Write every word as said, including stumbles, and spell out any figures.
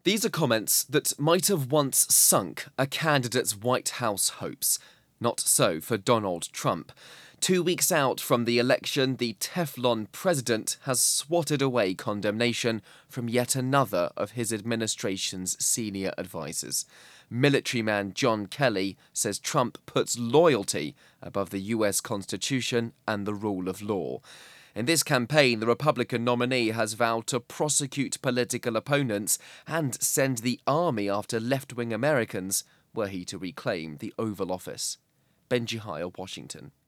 These are comments that might have once sunk a candidate's White House hopes. Not so for Donald Trump. Two weeks out from the election, the Teflon president has swatted away condemnation from yet another of his administration's senior advisers. Military man John Kelly says Trump puts loyalty above the U S Constitution and the rule of law. In this campaign, the Republican nominee has vowed to prosecute political opponents and send the army after left-wing Americans were he to reclaim the Oval Office. Benji Hire, Washington.